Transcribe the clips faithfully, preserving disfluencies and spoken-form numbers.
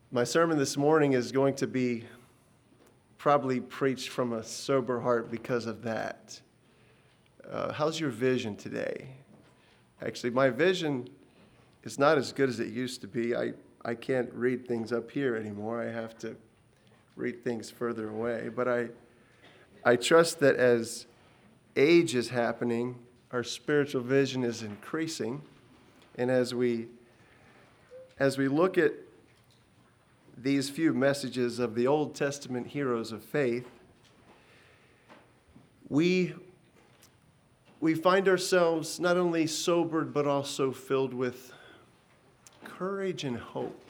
My sermon this morning is going to be probably preached from a sober heart because of that. Uh, how's your vision today? Actually, my vision is not as good as it used to be. I, I can't read things up here anymore. I have to read things further away. But I, I trust that as age is happening, our spiritual vision is increasing. And as we, as we look at these few messages of the Old Testament heroes of faith, we, we find ourselves not only sobered, but also filled with courage and hope.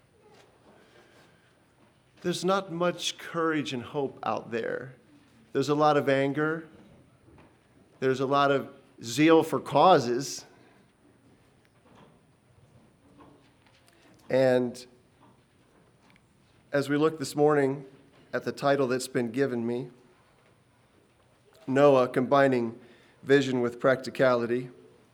There's not much courage and hope out there. There's a lot of anger. There's a lot of zeal for causes. And as we look this morning at the title that's been given me, Noah, combining vision with practicality,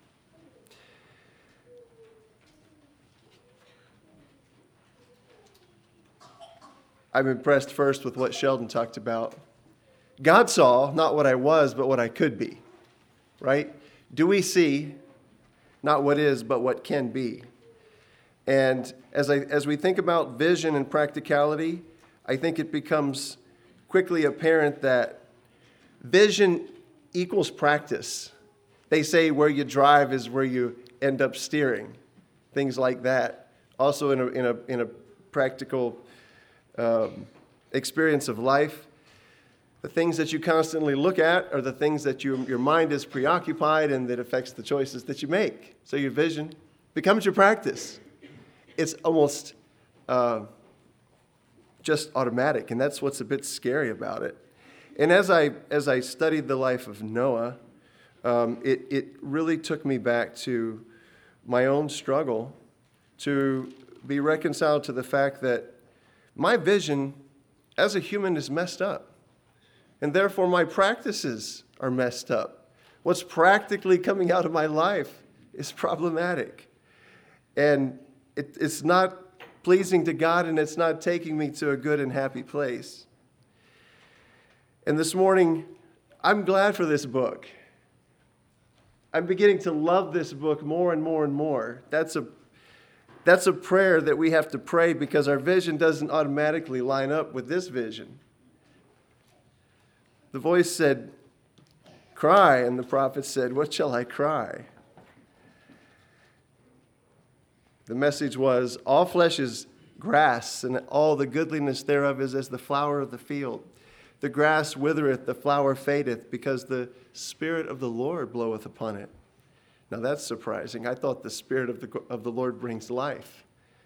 I'm impressed first with what Sheldon talked about. God saw not what I was, but what I could be, right? Do we see not what is, but what can be? And as I as we think about vision and practicality, I think it becomes quickly apparent that vision equals practice. They say where you drive is where you end up steering, things like that. Also in a in a in a practical um, experience of life, the things that you constantly look at are the things that you, your mind is preoccupied and that affects the choices that you make. So your vision becomes your practice. It's almost uh, just automatic, and that's what's a bit scary about it. And as I as I studied the life of Noah, um, it, it really took me back to my own struggle to be reconciled to the fact that my vision as a human is messed up, and therefore my practices are messed up. What's practically coming out of my life is problematic. And It, it's not pleasing to God, and it's not taking me to a good and happy place. And this morning, I'm glad for this book. I'm beginning to love this book more and more and more. That's a, that's a prayer that we have to pray because our vision doesn't automatically line up with this vision. The voice said, "Cry," and the prophet said, "What shall I cry?" The message was, all flesh is grass, and all the goodliness thereof is as the flower of the field. The grass withereth, the flower fadeth, because the Spirit of the Lord bloweth upon it. Now that's surprising. I thought the Spirit of the, of the Lord brings life.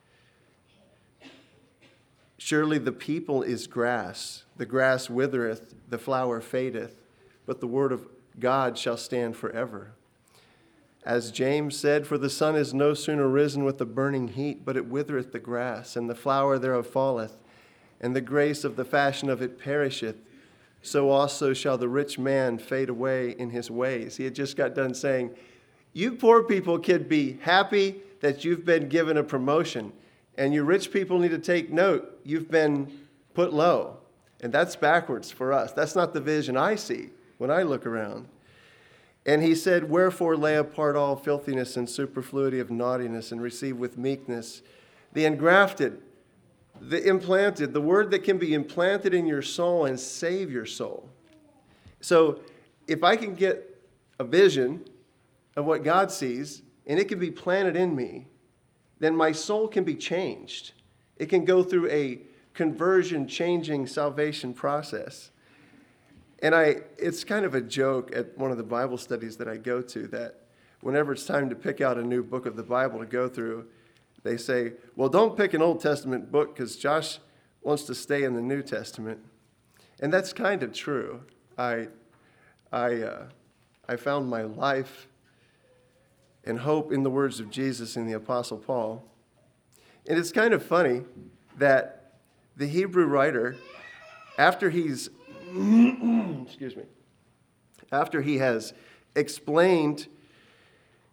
Surely the people is grass. The grass withereth, the flower fadeth, but the word of God shall stand forever. As James said, for the sun is no sooner risen with the burning heat, but it withereth the grass, and the flower thereof falleth, and the grace of the fashion of it perisheth. So also shall the rich man fade away in his ways. He had just got done saying, you poor people can be happy that you've been given a promotion, and you rich people need to take note, you've been put low. And that's backwards for us. That's not the vision I see when I look around. And he said, wherefore lay apart all filthiness and superfluity of naughtiness, and receive with meekness the engrafted, the implanted, the word that can be implanted in your soul and save your soul. So if I can get a vision of what God sees, and it can be planted in me, then my soul can be changed. It can go through a conversion, changing, salvation process. And I, it's kind of a joke at one of the Bible studies that I go to that whenever it's time to pick out a new book of the Bible to go through, they say, well, don't pick an Old Testament book because Josh wants to stay in the New Testament. And that's kind of true. I, I, uh, I found my life and hope in the words of Jesus and the Apostle Paul. And it's kind of funny that the Hebrew writer, after he's excuse me, after he has explained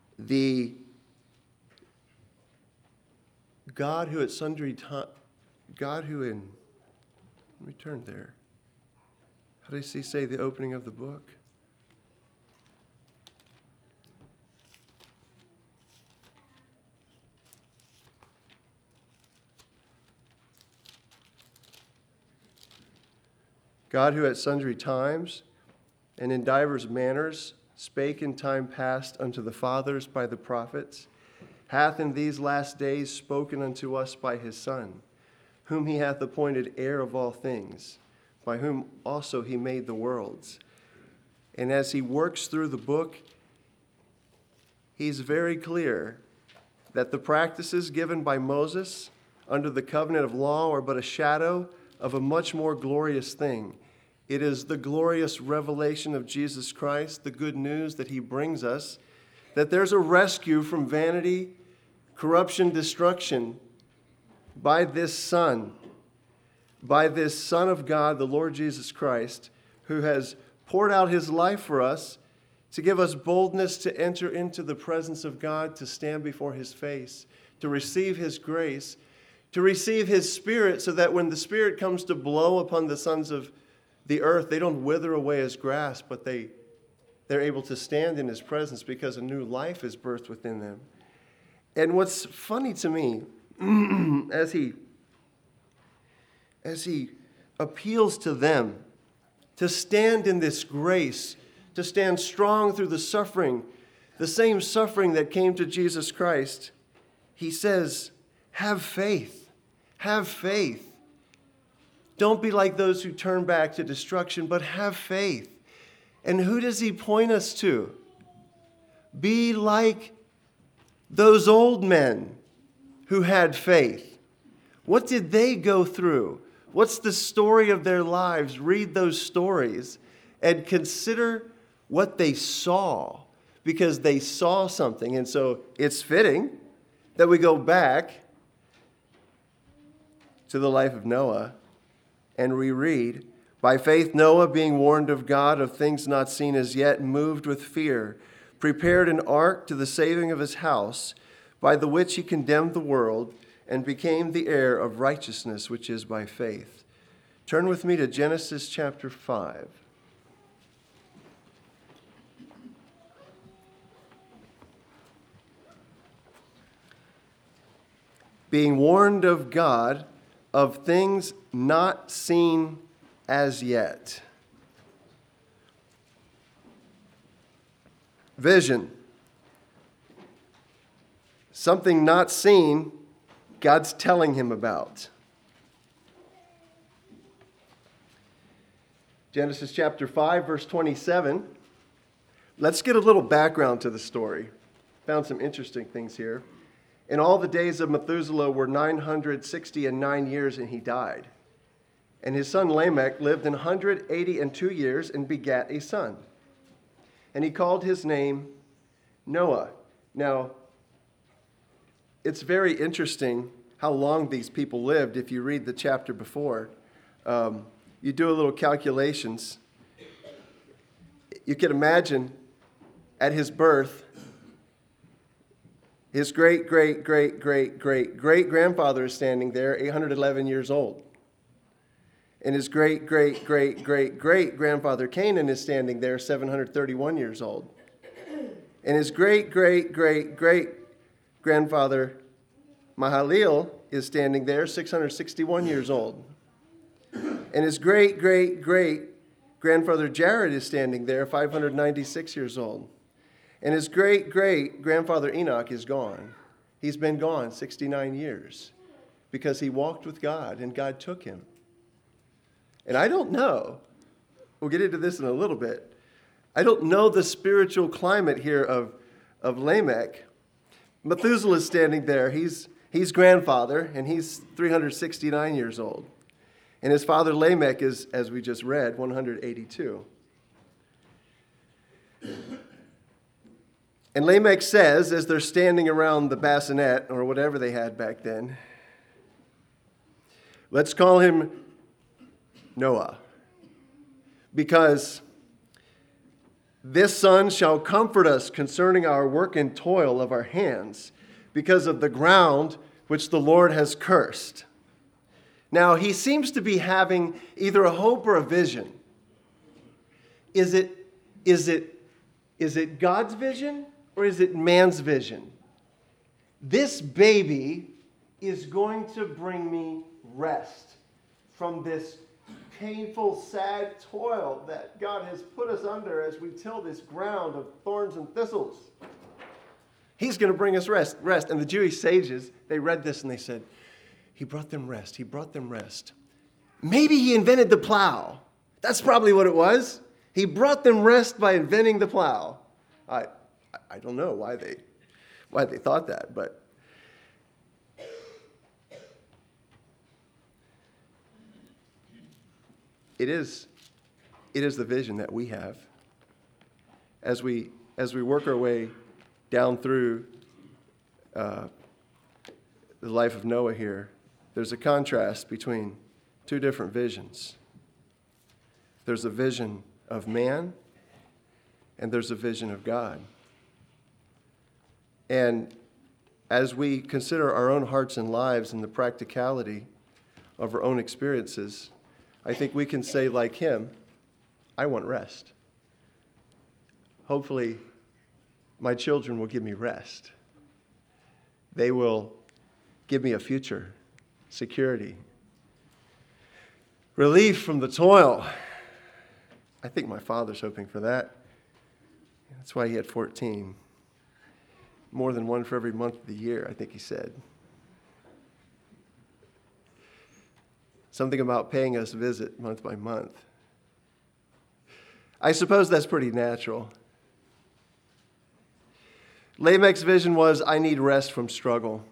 the God who at sundry times, God who in, let me turn there. How does he say the opening of the book? God who at sundry times and in divers manners spake in time past unto the fathers by the prophets, hath in these last days spoken unto us by his Son, whom he hath appointed heir of all things, by whom also he made the worlds. And as he works through the book, he's very clear that the practices given by Moses under the covenant of law are but a shadow of a much more glorious thing. It is the glorious revelation of Jesus Christ, the good news that he brings us, that there's a rescue from vanity, corruption, destruction by this Son, by this Son of God, the Lord Jesus Christ, who has poured out his life for us to give us boldness to enter into the presence of God, to stand before his face, to receive his grace, to receive his Spirit, so that when the Spirit comes to blow upon the sons of the earth, they don't wither away as grass, but they, they're able to stand in his presence because a new life is birthed within them. And what's funny to me, as he, as he appeals to them to stand in this grace, to stand strong through the suffering, the same suffering that came to Jesus Christ, he says, have faith, have faith. Don't be like those who turn back to destruction, but have faith. And who does he point us to? Be like those old men who had faith. What did they go through? What's the story of their lives? Read those stories and consider what they saw, because they saw something. And so it's fitting that we go back to the life of Noah and reread, by faith Noah, being warned of God of things not seen as yet, moved with fear, prepared an ark to the saving of his house, by the which he condemned the world, and became the heir of righteousness, which is by faith. Turn with me to Genesis chapter five. Being warned of God of things not seen as yet. Vision. Something not seen, God's telling him about. Genesis chapter five, verse twenty-seven. Let's get a little background to the story. Found some interesting things here. And all the days of Methuselah were nine hundred sixty and nine years, and he died. And his son Lamech lived an hundred eighty and two years and begat a son. And he called his name Noah. Now, it's very interesting how long these people lived. If you read the chapter before, um, you do a little calculations. You can imagine at his birth, his great, great, great, great, great, great grandfather is standing there, eight hundred eleven years old. And his great, great, great, great, great grandfather Canaan is standing there, seven hundred thirty-one years old. And his great, great, great, great grandfather Mahalalel is standing there, six hundred sixty-one years old. And his great, great, great grandfather Jared is standing there, five hundred ninety-six years old. And his great, great grandfather Enoch is gone. He's been gone sixty-nine years because he walked with God and God took him. And I don't know, we'll get into this in a little bit, I don't know the spiritual climate here of, of Lamech. Methuselah is standing there. He's, he's grandfather, and he's three hundred sixty-nine years old. And his father Lamech is, as we just read, one hundred eighty-two. And Lamech says, as they're standing around the bassinet, or whatever they had back then, let's call him Noah, because this son shall comfort us concerning our work and toil of our hands, because of the ground which the Lord has cursed. Now, he seems to be having either a hope or a vision. Is it, is it, is it God's vision or is it man's vision? This baby is going to bring me rest from this painful, sad toil that God has put us under as we till this ground of thorns and thistles. He's going to bring us rest. Rest. And the Jewish sages, they read this and they said, he brought them rest. He brought them rest. Maybe he invented the plow. That's probably what it was. He brought them rest by inventing the plow. I, I don't know why they, why they thought that, but it is, it is the vision that we have as we as we work our way down through uh, the life of Noah here. There's a contrast between two different visions. There's a vision of man, and there's a vision of God. And as we consider our own hearts and lives and the practicality of our own experiences, I think we can say like him, I want rest. Hopefully, my children will give me rest. They will give me a future, security, relief from the toil. I think my father's hoping for that. That's why he had fourteen. More than one for every month of the year, I think he said. Something about paying us a visit month by month. I suppose that's pretty natural. Lamech's vision was, I need rest from struggle.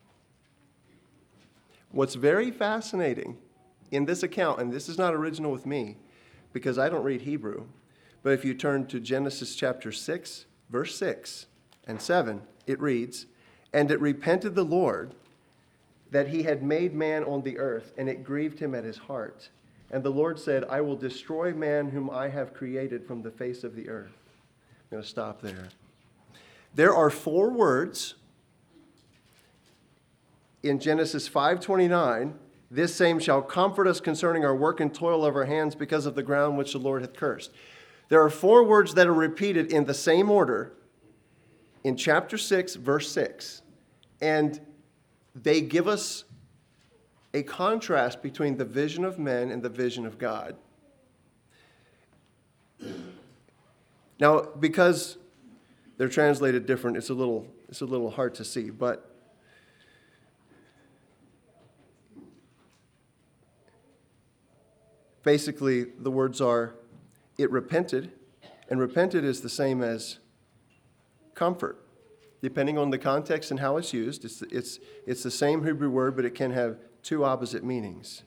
What's very fascinating in this account, and this is not original with me, because I don't read Hebrew, but if you turn to Genesis chapter six, verse six and seven, it reads, and it repented the Lord that he had made man on the earth, and it grieved him at his heart. And the Lord said, I will destroy man whom I have created from the face of the earth. I'm going to stop there. There are four words in Genesis five twenty-nine, this same shall comfort us concerning our work and toil of our hands because of the ground which the Lord hath cursed. There are four words that are repeated in the same order in chapter six, verse six. And they give us a contrast between the vision of men and the vision of God. Now, because they're translated different, it's a little it's a little hard to see, but basically the words are, it repented, and repented is the same as comfort. Depending on the context and how it's used, it's, it's, it's the same Hebrew word, but it can have two opposite meanings.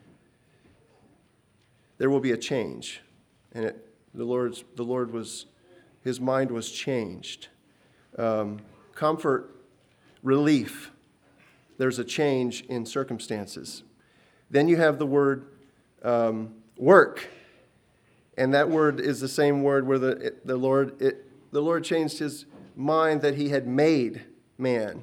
There will be a change, and it, the Lord's the Lord was, his mind was changed. Um, comfort, relief. There's a change in circumstances. Then you have the word um, work, and that word is the same word where the it, the Lord it, the Lord changed his mind that he had made man.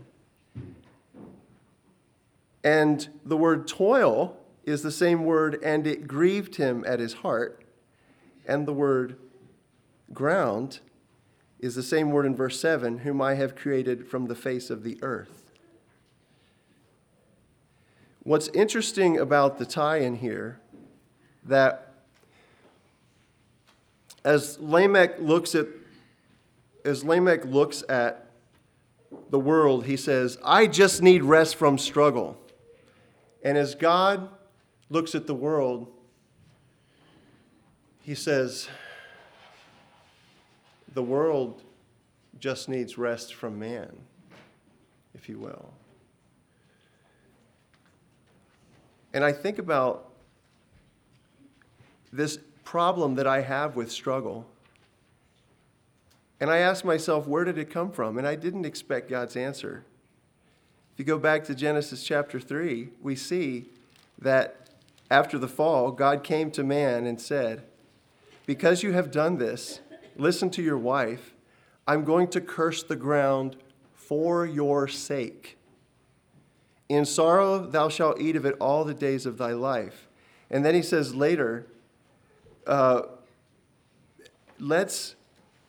And the word toil is the same word, and it grieved him at his heart. And the word ground is the same word in verse seven, whom I have created from the face of the earth. What's interesting about the tie-in here, that as Lamech looks at As Lamech looks at the world, he says, I just need rest from struggle. And as God looks at the world, he says, the world just needs rest from man, if you will. And I think about this problem that I have with struggle. And I asked myself, where did it come from? And I didn't expect God's answer. If you go back to Genesis chapter three, we see that after the fall, God came to man and said, because you have done this, listen to your wife, I'm going to curse the ground for your sake. In sorrow thou shalt eat of it all the days of thy life. And then he says later, uh, let's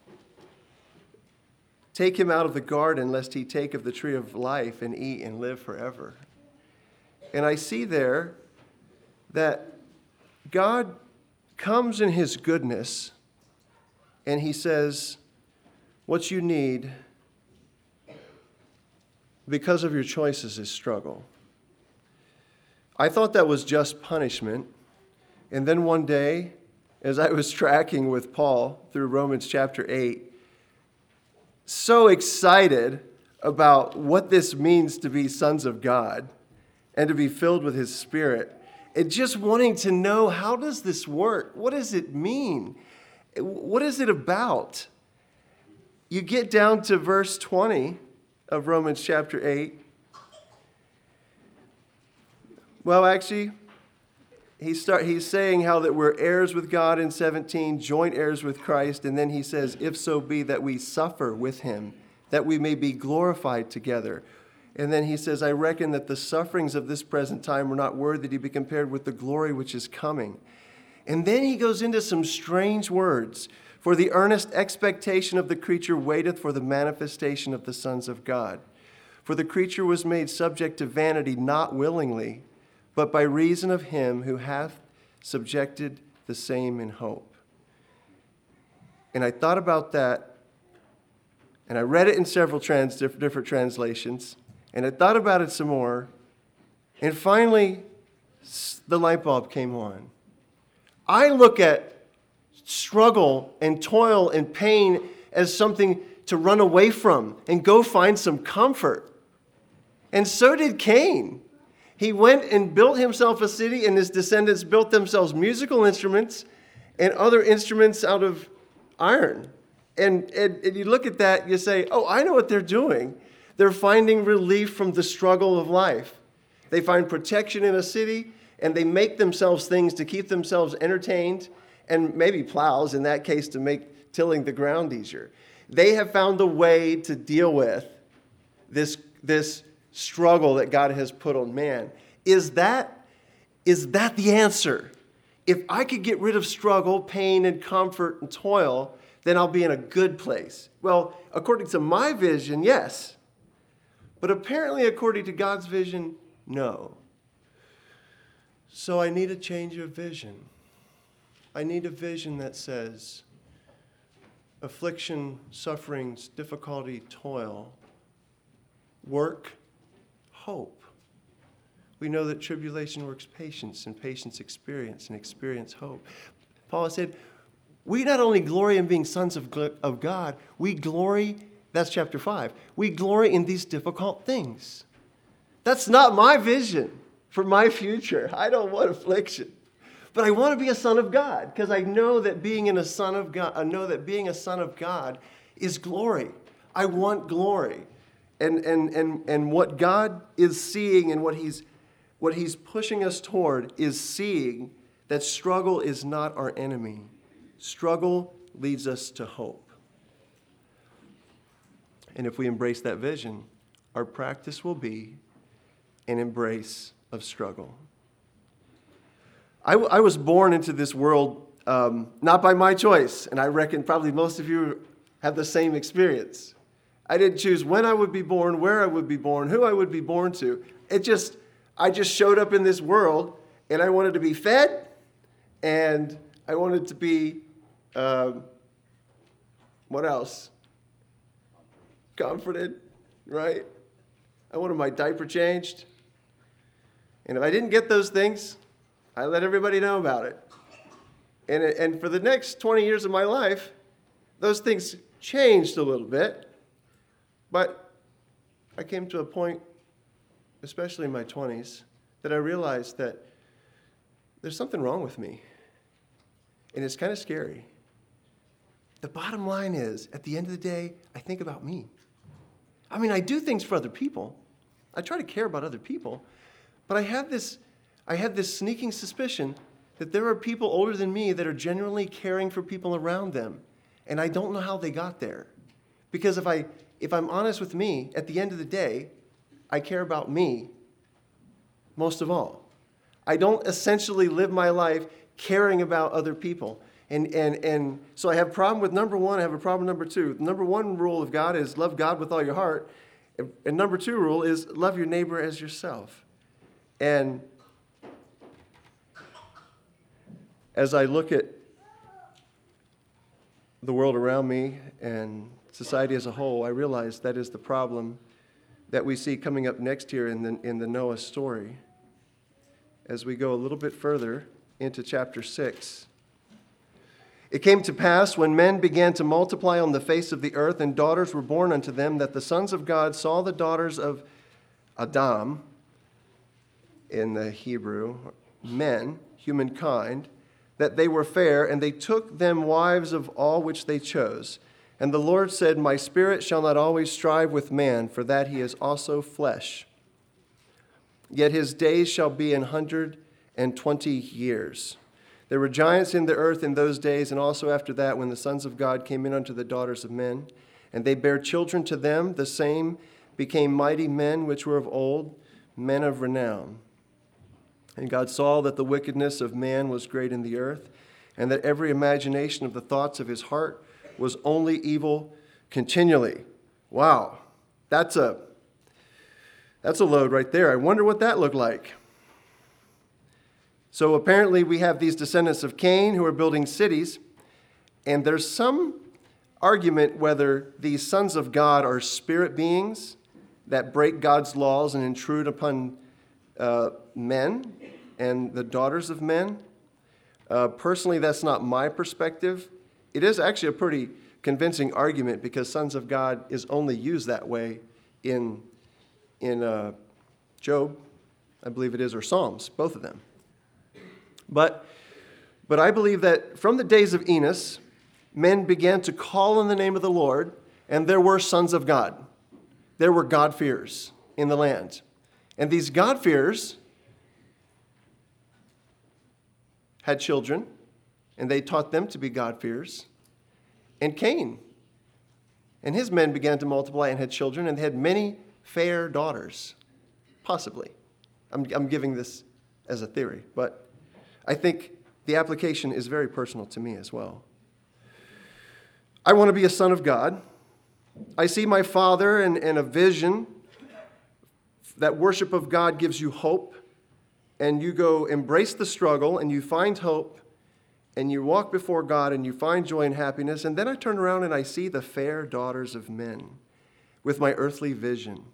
take him out of the garden, lest he take of the tree of life and eat and live forever. And I see there that God comes in his goodness and he says, what you need because of your choices is struggle. I thought that was just punishment. And then one day, as I was tracking with Paul through Romans chapter eight, so excited about what this means to be sons of God and to be filled with his Spirit, and just wanting to know, how does this work? What does it mean? What is it about? You get down to verse twenty of Romans chapter eight. Well, actually, he start, he's saying how that we're heirs with God in seventeen, joint heirs with Christ, and then he says, if so be that we suffer with him, that we may be glorified together. And then he says, I reckon that the sufferings of this present time are not worthy to be compared with the glory which is coming. And then he goes into some strange words. For the earnest expectation of the creature waiteth for the manifestation of the sons of God. For the creature was made subject to vanity, not willingly, but by reason of him who hath subjected the same in hope. And I thought about that, and I read it in several trans, different translations, and I thought about it some more, and finally, the light bulb came on. I look at struggle and toil and pain as something to run away from and go find some comfort. And so did Cain. He went and built himself a city, and his descendants built themselves musical instruments and other instruments out of iron. And, and, and you look at that, you say, oh, I know what they're doing. They're finding relief from the struggle of life. They find protection in a city, and they make themselves things to keep themselves entertained, and maybe plows, in that case, to make tilling the ground easier. They have found a way to deal with this, this struggle that God has put on man. Is that, is that the answer? If I could get rid of struggle, pain, and comfort and toil, then I'll be in a good place. Well, according to my vision, yes. But apparently, according to God's vision, no. So I need a change of vision. I need a vision that says affliction, sufferings, difficulty, toil, work, hope. We know that tribulation works patience, and patience experience, and experience hope. Paul said, we not only glory in being sons of, of God, we glory, that's chapter five, we glory in these difficult things. That's not my vision for my future. I don't want affliction. But I want to be a son of God, because I know that being in a son of God, I know that being a son of God is glory. I want glory. And and and and what God is seeing and what he's what he's pushing us toward is seeing that struggle is not our enemy. Struggle leads us to hope. And if we embrace that vision, our practice will be an embrace of struggle. I, I was born into this world um, not by my choice, and I reckon probably most of you have the same experience. I didn't choose when I would be born, where I would be born, who I would be born to. It just, I just showed up in this world, and I wanted to be fed, and I wanted to be, um, what else? Comforted, right? I wanted my diaper changed. And if I didn't get those things, I let everybody know about it. And, and for the next twenty years of my life, those things changed a little bit. But I came to a point, especially in my twenties, that I realized that there's something wrong with me. And it's kind of scary. The bottom line is, at the end of the day, I think about me. I mean, I do things for other people. I try to care about other people. But I have this, I have this sneaking suspicion that there are people older than me that are genuinely caring for people around them. And I don't know how they got there. Because if, I, if I'm honest with me, at the end of the day, I care about me most of all. I don't essentially live my life caring about other people. And, and, and so I have a problem with number one, I have a problem with number two. The number one rule of God is love God with all your heart. And number two rule is love your neighbor as yourself. And as I look at the world around me and society as a whole, I realize that is the problem that we see coming up next here in the, in the Noah story. As we go a little bit further into chapter six. It came to pass when men began to multiply on the face of the earth and daughters were born unto them that the sons of God saw the daughters of Adam, in the Hebrew, men, humankind, that they were fair, and they took them wives of all which they chose. And the Lord said, My spirit shall not always strive with man, for that he is also flesh. Yet his days shall be an hundred and twenty years. There were giants in the earth in those days, and also after that, when the sons of God came in unto the daughters of men, and they bare children to them, the same became mighty men which were of old, men of renown. And God saw that the wickedness of man was great in the earth, and that every imagination of the thoughts of his heart was only evil continually. Wow, that's a That's a load right there. I wonder what that looked like. So apparently we have these descendants of Cain who are building cities, and there's some argument whether these sons of God are spirit beings that break God's laws and intrude upon uh, men and the daughters of men. Uh, personally, that's not my perspective. It is actually a pretty convincing argument because sons of God is only used that way in in uh, Job, I believe it is, or Psalms, both of them. But, but I believe that from the days of Enos, men began to call on the name of the Lord, and there were sons of God. There were God-fearers in the land. And these God-fearers had children, and they taught them to be God-fearers. And Cain and his men began to multiply and had children, and they had many fair daughters, possibly. I'm, I'm giving this as a theory, but I think the application is very personal to me as well. I want to be a son of God. I see my Father and, and a vision that worship of God gives you hope, and you go embrace the struggle, and you find hope, and you walk before God, and you find joy and happiness, and then I turn around and I see the fair daughters of men with my earthly vision.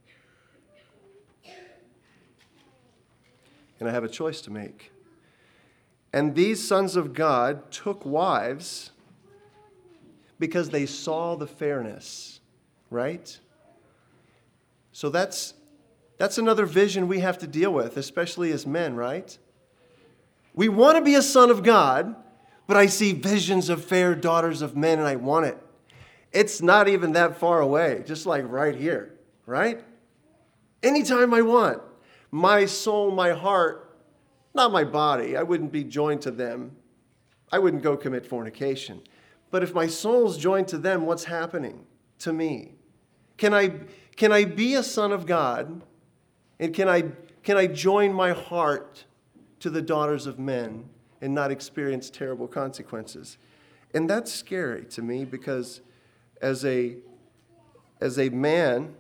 And I have a choice to make. And these sons of God took wives because they saw the fairness, right? So that's that's another vision we have to deal with, especially as men, right? We want to be a son of God, but I see visions of fair daughters of men and I want it. It's not even that far away, just like right here, right? Anytime I want. My soul, my heart, not my body. I wouldn't be joined to them. I wouldn't go commit fornication. But if my soul's joined to them, what's happening to me? Can I, can I be a son of God? And can I, can I join my heart to the daughters of men and not experience terrible consequences? And that's scary to me because as a, as a man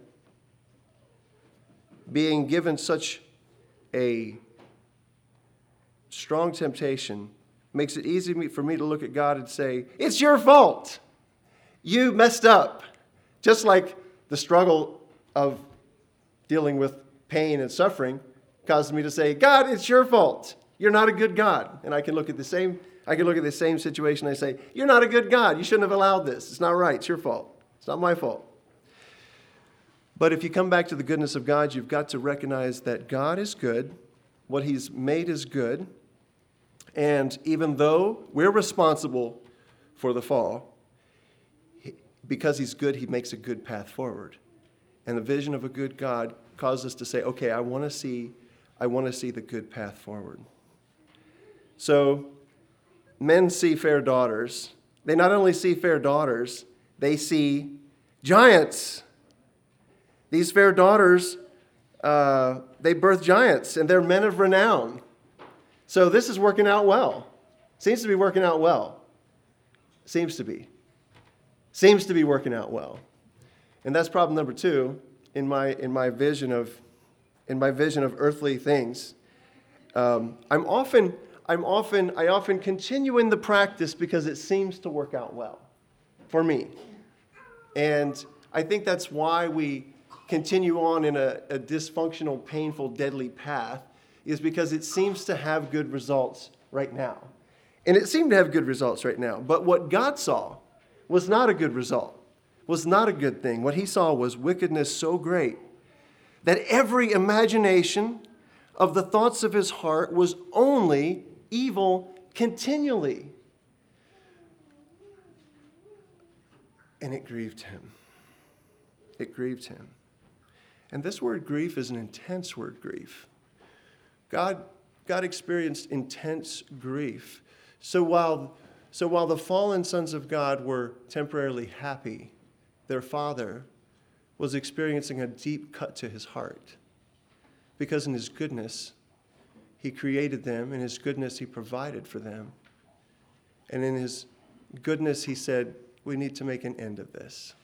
being given such a strong temptation makes it easy for me to look at God and say, it's your fault. You messed up. Just like the struggle of dealing with pain and suffering causes me to say, God, it's your fault. You're not a good God. And I can look at the same, I can look at the same situation and I say, you're not a good God. You shouldn't have allowed this. It's not right. It's your fault. It's not my fault. But if you come back to the goodness of God, you've got to recognize that God is good. What he's made is good. And even though we're responsible for the fall, because he's good, he makes a good path forward. And the vision of a good God causes us to say, okay, I want to see, I want to see the good path forward. So men see fair daughters. They not only see fair daughters, they see giants. These fair daughters uh, they birth giants, and they're men of renown. So this is working out well. Seems to be working out well. Seems to be. Seems to be working out well. And that's problem number two in my in my vision of in my vision of earthly things. Um, I'm often I'm often I often continue in the practice because it seems to work out well for me. And I think that's why we continue on in a, a dysfunctional, painful, deadly path, is because it seems to have good results right now. And it seemed to have good results right now. But what God saw was not a good result, was not a good thing. What he saw was wickedness so great that every imagination of the thoughts of his heart was only evil continually. And it grieved him. It grieved him. And this word grief is an intense word, grief. God, God experienced intense grief. So while, so while the fallen sons of God were temporarily happy, their father was experiencing a deep cut to his heart. Because in his goodness, he created them. In his goodness, he provided for them. And in his goodness, he said, we need to make an end of this.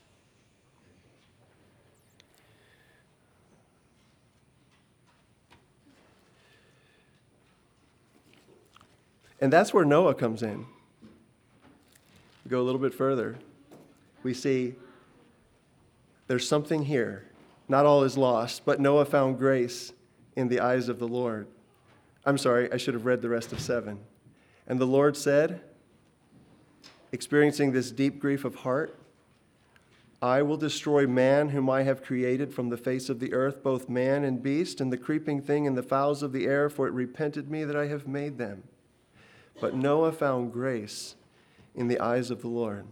And that's where Noah comes in. We go a little bit further. We see there's something here. Not all is lost, but Noah found grace in the eyes of the Lord. I'm sorry, I should have read the rest of seven. And the Lord said, experiencing this deep grief of heart, I will destroy man whom I have created from the face of the earth, both man and beast, and the creeping thing and the fowls of the air, for it repented me that I have made them. But Noah found grace in the eyes of the Lord.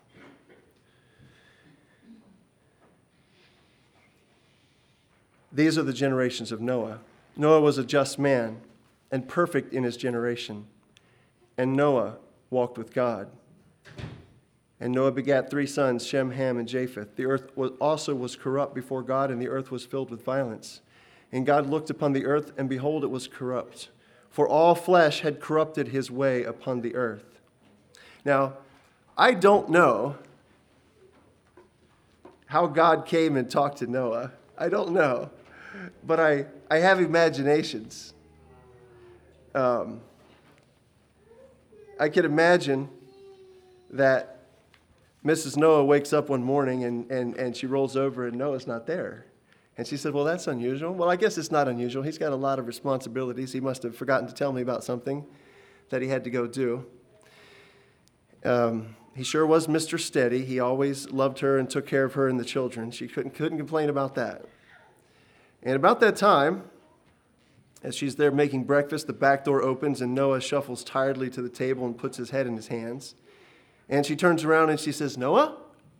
These are the generations of Noah. Noah was a just man and perfect in his generation. And Noah walked with God. And Noah begat three sons, Shem, Ham, and Japheth. The earth was, also was corrupt before God, and the earth was filled with violence. And God looked upon the earth, and behold, it was corrupt. For all flesh had corrupted his way upon the earth. Now, I don't know how God came and talked to Noah. I don't know. But I, I have imaginations. Um, I could imagine that Missus Noah wakes up one morning and, and, and she rolls over and Noah's not there. And she said, well, that's unusual. Well, I guess it's not unusual. He's got a lot of responsibilities. He must have forgotten to tell me about something that he had to go do. Um, he sure was Mister Steady. He always loved her and took care of her and the children. She couldn't, couldn't complain about that. And about that time, as she's there making breakfast, the back door opens and Noah shuffles tiredly to the table and puts his head in his hands. And she turns around and she says, Noah?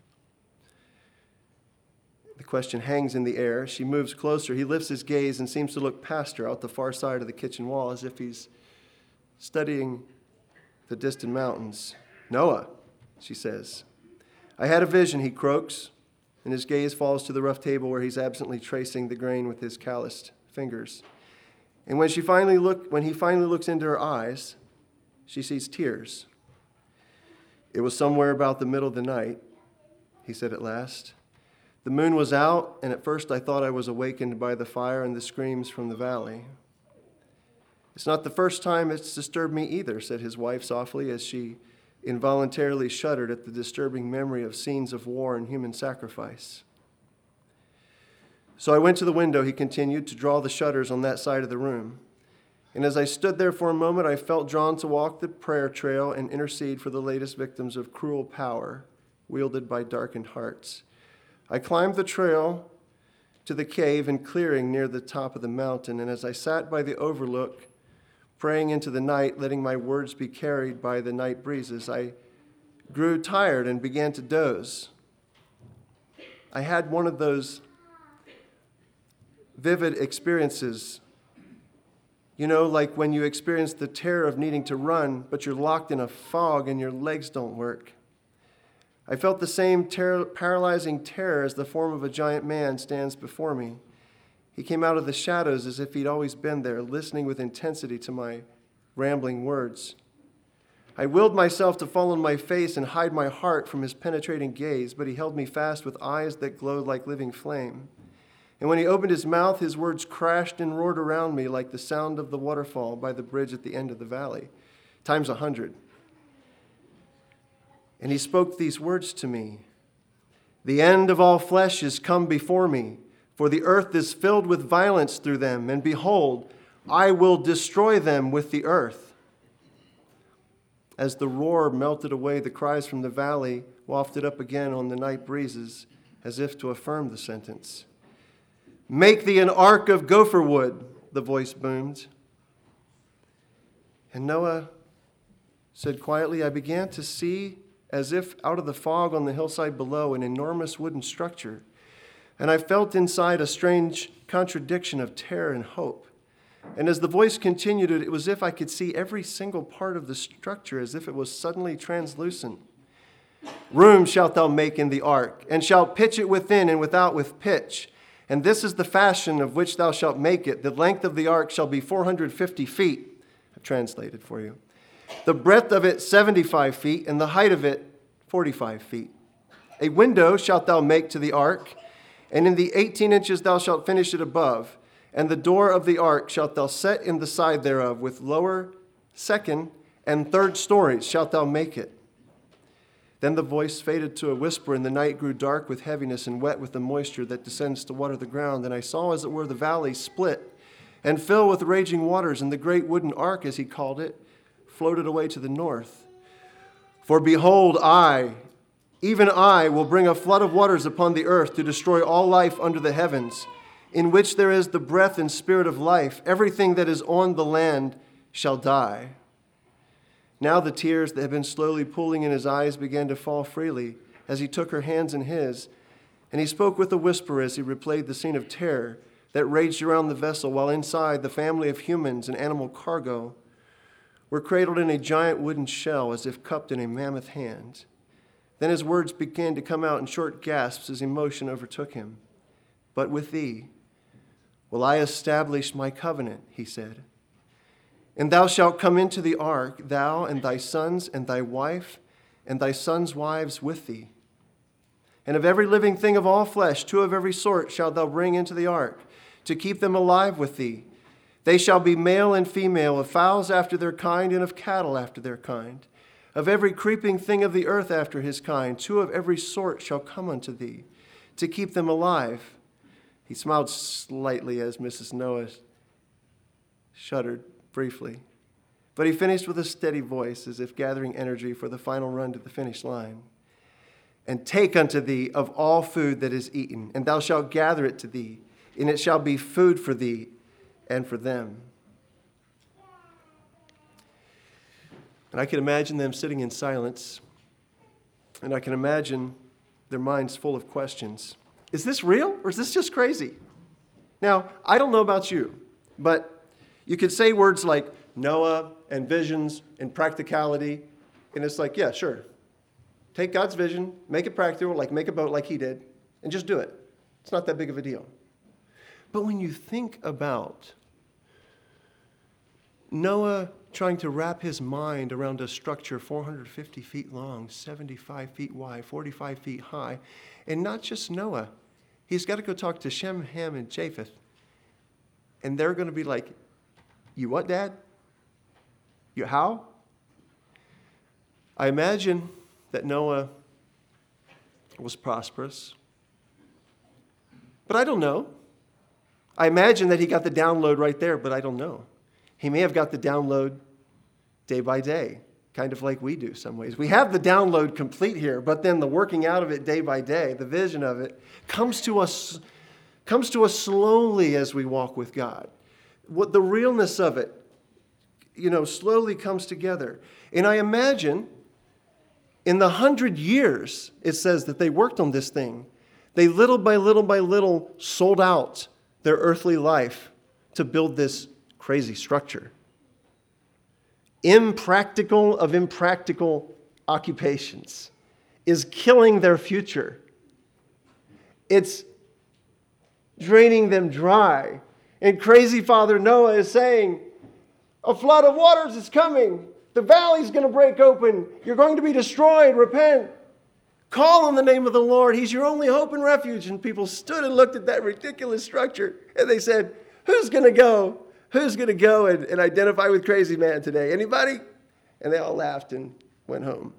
The question hangs in the air. She moves closer. He lifts his gaze and seems to look past her out the far side of the kitchen wall as if he's studying the distant mountains. Noah, she says. I had a vision, he croaks, and his gaze falls to the rough table where he's absently tracing the grain with his calloused fingers. And when she finally look, when he finally looks into her eyes, she sees tears. It was somewhere about the middle of the night, he said at last. The moon was out, and at first I thought I was awakened by the fire and the screams from the valley. It's not the first time it's disturbed me either, said his wife softly as she involuntarily shuddered at the disturbing memory of scenes of war and human sacrifice. So I went to the window, he continued, to draw the shutters on that side of the room. And as I stood there for a moment, I felt drawn to walk the prayer trail and intercede for the latest victims of cruel power wielded by darkened hearts. I climbed the trail to the cave and clearing near the top of the mountain, and as I sat by the overlook, praying into the night, letting my words be carried by the night breezes, I grew tired and began to doze. I had one of those vivid experiences, you know, like when you experience the terror of needing to run, but you're locked in a fog and your legs don't work. I felt the same terror, paralyzing terror as the form of a giant man stands before me. He came out of the shadows as if he'd always been there, listening with intensity to my rambling words. I willed myself to fall on my face and hide my heart from his penetrating gaze, but he held me fast with eyes that glowed like living flame. And when he opened his mouth, his words crashed and roared around me like the sound of the waterfall by the bridge at the end of the valley, times a hundred. And he spoke these words to me. The end of all flesh is come before me, for the earth is filled with violence through them, and behold, I will destroy them with the earth. As the roar melted away, the cries from the valley wafted up again on the night breezes, as if to affirm the sentence. Make thee an ark of gopher wood, the voice boomed. And Noah said quietly, I began to see, as if out of the fog on the hillside below, an enormous wooden structure. And I felt inside a strange contradiction of terror and hope. And as the voice continued, it was as if I could see every single part of the structure, as if it was suddenly translucent. Room shalt thou make in the ark, and shalt pitch it within and without with pitch. And this is the fashion of which thou shalt make it. The length of the ark shall be four hundred fifty feet. I've translated for you. The breadth of it seventy-five feet, and the height of it forty-five feet. A window shalt thou make to the ark, and in the eighteen inches thou shalt finish it above. And the door of the ark shalt thou set in the side thereof, with lower, second, and third stories shalt thou make it. Then the voice faded to a whisper, and the night grew dark with heaviness and wet with the moisture that descends to water the ground. And I saw, as it were, the valley split and fill with raging waters, and the great wooden ark, as he called it, floated away to the north. For behold, I, even I, will bring a flood of waters upon the earth to destroy all life under the heavens, in which there is the breath and spirit of life. Everything that is on the land shall die. Now the tears that had been slowly pooling in his eyes began to fall freely as he took her hands in his, and he spoke with a whisper as he replayed the scene of terror that raged around the vessel, while inside the family of humans and animal cargo were cradled in a giant wooden shell as if cupped in a mammoth hand. Then his words began to come out in short gasps as emotion overtook him. But with thee will I establish my covenant, he said. And thou shalt come into the ark, thou and thy sons and thy wife and thy sons' wives with thee. And of every living thing of all flesh, two of every sort shalt thou bring into the ark, to keep them alive with thee. They shall be male and female, of fowls after their kind, and of cattle after their kind. Of every creeping thing of the earth after his kind, two of every sort shall come unto thee, to keep them alive. He smiled slightly as Missus Noah shuddered briefly. But he finished with a steady voice, as if gathering energy for the final run to the finish line. And take unto thee of all food that is eaten, and thou shalt gather it to thee, and it shall be food for thee and for them. And I can imagine them sitting in silence, and I can imagine their minds full of questions. Is this real, or is this just crazy? Now, I don't know about you, but you could say words like Noah and visions and practicality, and it's like, yeah, sure. Take God's vision, make it practical, like make a boat like he did, and just do it. It's not that big of a deal. But when you think about Noah trying to wrap his mind around a structure four hundred fifty feet long, seventy-five feet wide, forty-five feet high, and not just Noah, he's got to go talk to Shem, Ham, and Japheth. And they're going to be like, you what, Dad? You how? I imagine that Noah was prosperous. But I don't know. I imagine that he got the download right there, but I don't know. He may have got the download day by day, kind of like we do some ways. We have the download complete here, but then the working out of it day by day, the vision of it, comes to us, comes to us slowly as we walk with God. What the realness of it, you know, slowly comes together. And I imagine in the hundred years, it says that they worked on this thing. They little by little by little sold out their earthly life to build this crazy structure. Impractical of impractical occupations is killing their future. It's draining them dry. And crazy Father Noah is saying, a flood of waters is coming. The valley's going to break open. You're going to be destroyed. Repent. Call on the name of the Lord. He's your only hope and refuge. And people stood and looked at that ridiculous structure. And they said, who's going to go? Who's going to go and, and identify with crazy man today? Anybody? And they all laughed and went home.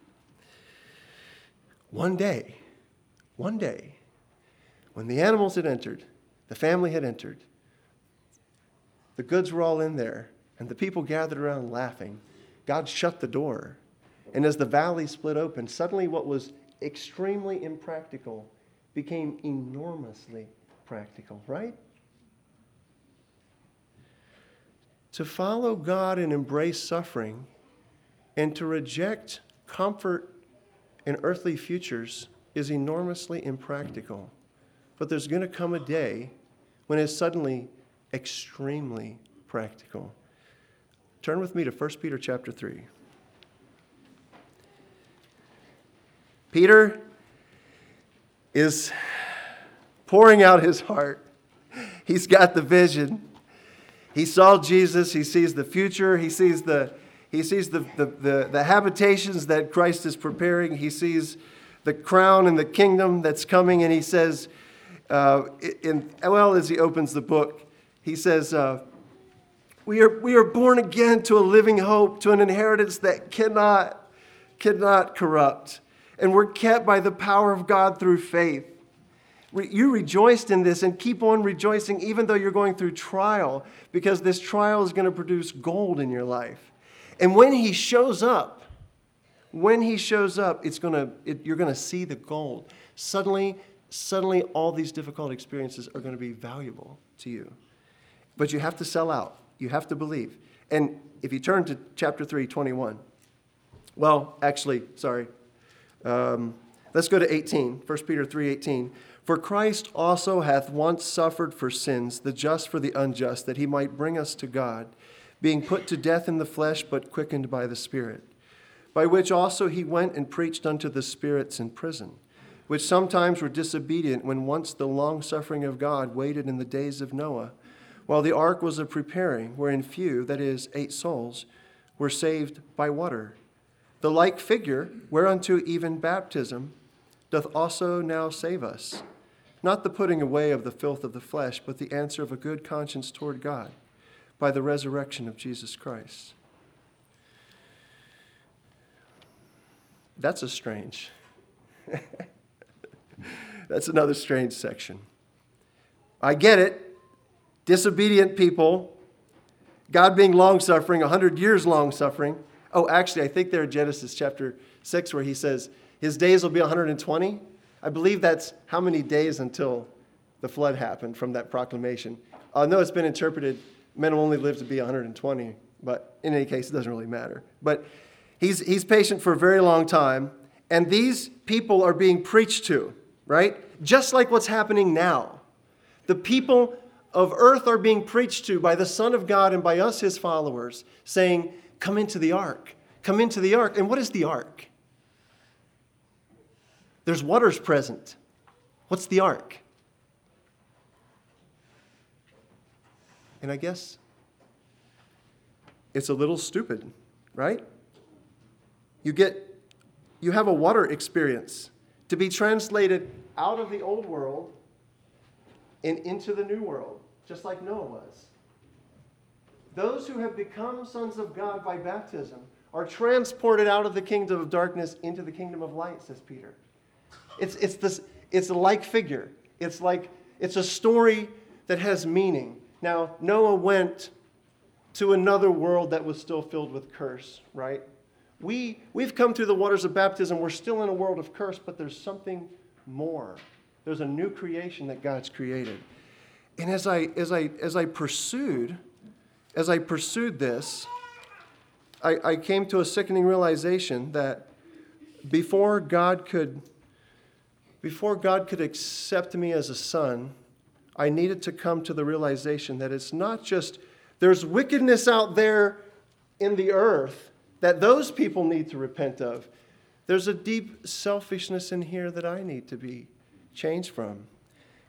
One day, one day, when the animals had entered, the family had entered, the goods were all in there, and the people gathered around laughing, God shut the door. And as the valley split open, suddenly what was extremely impractical became enormously practical, right? To follow God and embrace suffering and to reject comfort and earthly futures is enormously impractical. But there's going to come a day when it's suddenly extremely practical. Turn with me to First Peter chapter three. Peter is pouring out his heart. He's got the vision. He saw Jesus. He sees the future. He sees the he sees the, the, the, the habitations that Christ is preparing. He sees the crown and the kingdom that's coming. And he says, uh, in, well, as he opens the book, he says, uh, we are we are born again to a living hope, to an inheritance that cannot, cannot corrupt. And we're kept by the power of God through faith. You rejoiced in this and keep on rejoicing even though you're going through trial, because this trial is going to produce gold in your life. And when he shows up, when he shows up, it's going to it, you're going to see the gold. Suddenly, suddenly all these difficult experiences are going to be valuable to you. But you have to sell out. You have to believe. And if you turn to chapter three, twenty-one. Well, actually, sorry. Um, let's go to eighteen. First Peter three eighteen. For Christ also hath once suffered for sins, the just for the unjust, that he might bring us to God, being put to death in the flesh, but quickened by the Spirit. By which also he went and preached unto the spirits in prison, which sometimes were disobedient when once the long-suffering of God waited in the days of Noah, while the ark was a preparing, wherein few, that is, eight souls, were saved by water. The like figure, whereunto even baptism, doth also now save us, not the putting away of the filth of the flesh, but the answer of a good conscience toward God, by the resurrection of Jesus Christ. That's a strange. That's another strange section. I get it. Disobedient people, God being long-suffering, one hundred years long-suffering. Oh, actually, I think there in Genesis chapter six where he says his days will be one hundred twenty. I believe that's how many days until the flood happened from that proclamation. I know it's been interpreted, men will only live to be one hundred twenty, but in any case, it doesn't really matter. But he's, he's patient for a very long time, and these people are being preached to, right? Just like what's happening now. The people of earth are being preached to by the Son of God and by us, his followers, saying, come into the ark. Come into the ark. And what is the ark? There's waters present. What's the ark? And I guess it's a little stupid, right? You get, you have a water experience to be translated out of the old world and into the new world, just like Noah was. Those who have become sons of God by baptism are transported out of the kingdom of darkness into the kingdom of light, says Peter. It's it's this it's a like figure. It's like it's a story that has meaning. Now, Noah went to another world that was still filled with curse, right? We we've come through the waters of baptism. We're still in a world of curse, but there's something more. There's a new creation that God's created. And as I as I as I pursued as I pursued this, I, I came to a sickening realization that before God could before God could accept me as a son, I needed to come to the realization that it's not just there's wickedness out there in the earth that those people need to repent of. There's a deep selfishness in here that I need to be changed from.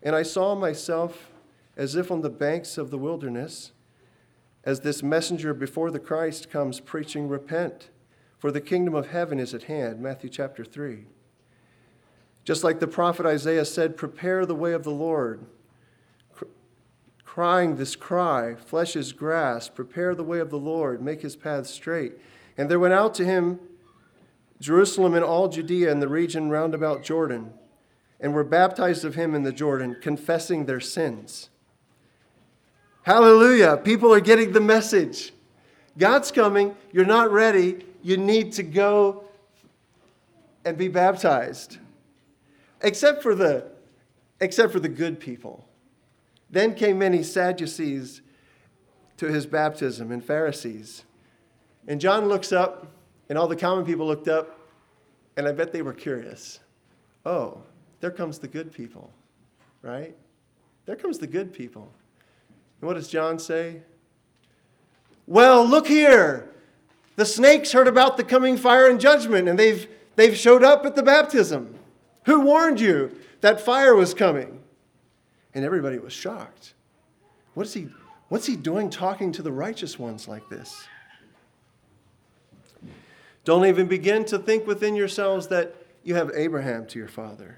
And I saw myself as if on the banks of the wilderness, as this messenger before the Christ comes preaching, repent, for the kingdom of heaven is at hand, Matthew chapter three. Just like the prophet Isaiah said, prepare the way of the Lord, cr- crying this cry, flesh is grass, prepare the way of the Lord, make his path straight. And there went out to him Jerusalem and all Judea and the region round about Jordan, and were baptized of him in the Jordan, confessing their sins. Hallelujah. People are getting the message. God's coming. You're not ready. You need to go and be baptized. Except for the, except for the good people. Then came many Sadducees to his baptism and Pharisees. And John looks up, and all the common people looked up, and I bet they were curious. Oh, there comes the good people, right? There comes the good people. And what does John say? Well, look here. The snakes heard about the coming fire and judgment, and they've, they've showed up at the baptism. Who warned you that fire was coming? And everybody was shocked. What is he, what's he doing talking to the righteous ones like this? Don't even begin to think within yourselves that you have Abraham to your father.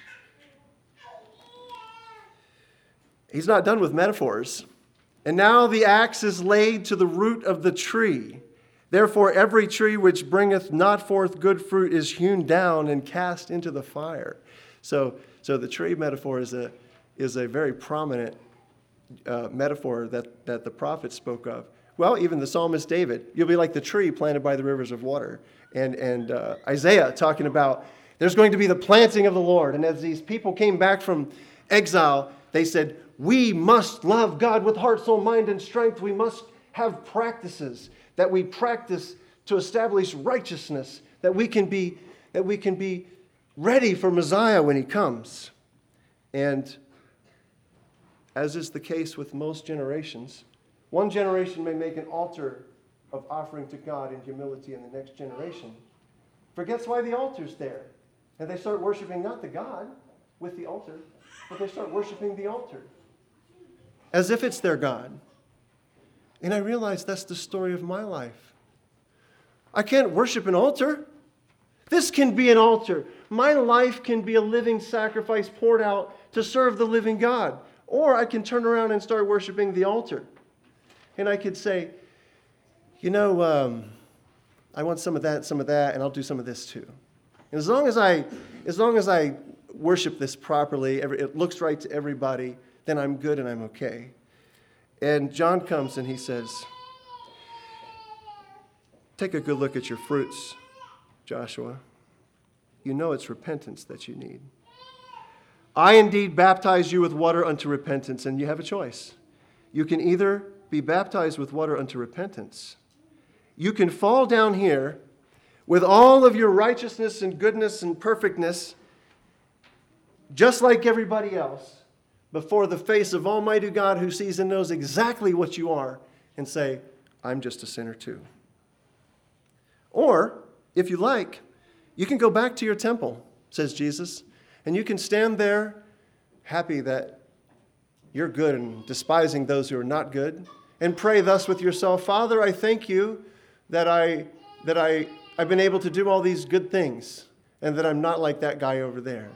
He's not done with metaphors. And now the axe is laid to the root of the tree. Therefore every tree which bringeth not forth good fruit is hewn down and cast into the fire. So, so the tree metaphor is a, is a very prominent uh, metaphor that, that the prophet spoke of. Well, even the psalmist David, you'll be like the tree planted by the rivers of water. And, and uh, Isaiah talking about there's going to be the planting of the Lord. And as these people came back from exile, they said, we must love God with heart, soul, mind, and strength. We must have practices that we practice to establish righteousness, that we can be, that we can be ready for Messiah when he comes. And as is the case with most generations, one generation may make an altar of offering to God in humility, and the next generation forgets why the altar's there. And they start worshiping not the God with the altar, but they start worshiping the altar as if it's their God. And I realize that's the story of my life. I can't worship an altar. This can be an altar. My life can be a living sacrifice poured out to serve the living God. Or I can turn around and start worshiping the altar. And I could say, you know, um, I want some of that, some of that, and I'll do some of this too. And as long as I, as long as I worship this properly, every, it looks right to everybody, then I'm good and I'm okay. And John comes and he says, take a good look at your fruits, Joshua. You know it's repentance that you need. I indeed baptize you with water unto repentance, and you have a choice. You can either be baptized with water unto repentance. You can fall down here with all of your righteousness and goodness and perfectness, just like everybody else, before the face of Almighty God who sees and knows exactly what you are, and say, I'm just a sinner too. Or, if you like, you can go back to your temple, says Jesus, and you can stand there happy that you're good and despising those who are not good, and pray thus with yourself, Father, I thank you that, I, that I, I've been able to do all these good things, and that I'm not like that guy over there.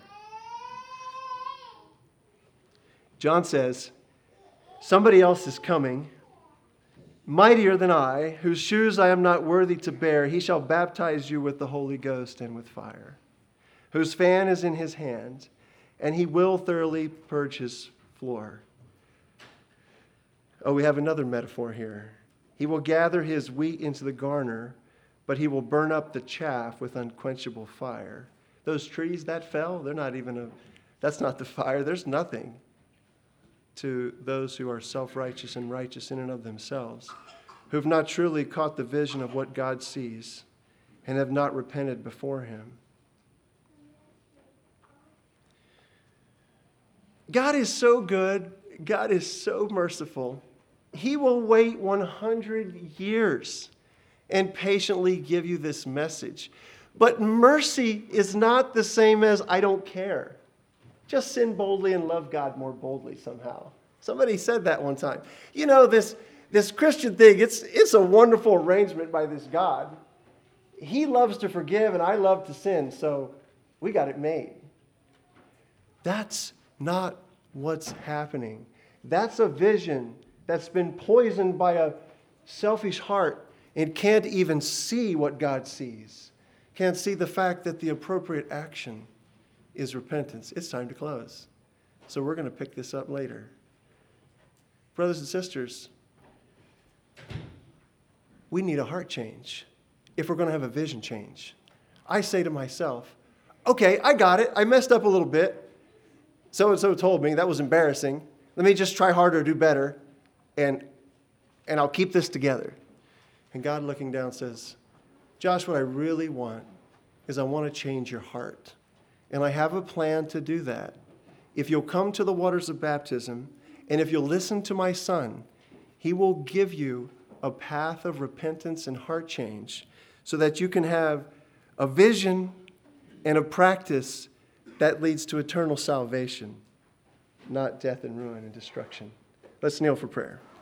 John says, somebody else is coming, mightier than I, whose shoes I am not worthy to bear. He shall baptize you with the Holy Ghost and with fire, whose fan is in his hand, and he will thoroughly purge his floor. Oh, we have another metaphor here. He will gather his wheat into the garner, but he will burn up the chaff with unquenchable fire. Those trees that fell, they're not even a, that's not the fire. There's nothing to those who are self-righteous and righteous in and of themselves, who have not truly caught the vision of what God sees and have not repented before him. God is so good. God is so merciful. He will wait one hundred years and patiently give you this message. But mercy is not the same as I don't care. Just sin boldly and love God more boldly somehow. Somebody said that one time. You know, this, this Christian thing, it's, it's a wonderful arrangement by this God. He loves to forgive and I love to sin, so we got it made. That's not what's happening. That's a vision that's been poisoned by a selfish heart and can't even see what God sees. Can't see the fact that the appropriate action is repentance. It's time to close. So we're going to pick this up later. Brothers and sisters, we need a heart change if we're going to have a vision change. I say to myself, okay, I got it. I messed up a little bit. So-and-so told me that was embarrassing. Let me just try harder, do better, and, and I'll keep this together. And God looking down says, Josh, what I really want is I want to change your heart. And I have a plan to do that. If you'll come to the waters of baptism, and if you'll listen to my Son, he will give you a path of repentance and heart change so that you can have a vision and a practice that leads to eternal salvation, not death and ruin and destruction. Let's kneel for prayer.